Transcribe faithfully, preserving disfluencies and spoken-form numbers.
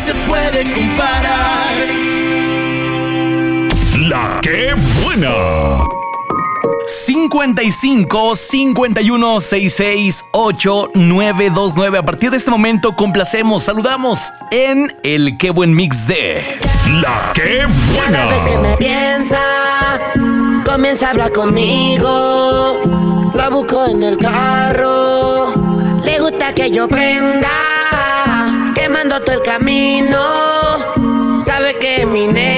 se puede comparar. La que buena. cincuenta y cinco, cincuenta y uno, sesenta y seis, ocho, nueve dos nueve. A partir de este momento complacemos, saludamos en el Qué Buen Mix de La que Cada vez que me buena. piensa, comienza a hablar conmigo. La busco en el carro, le gusta que yo prenda, quemando todo el camino. Sabe que es mi negra.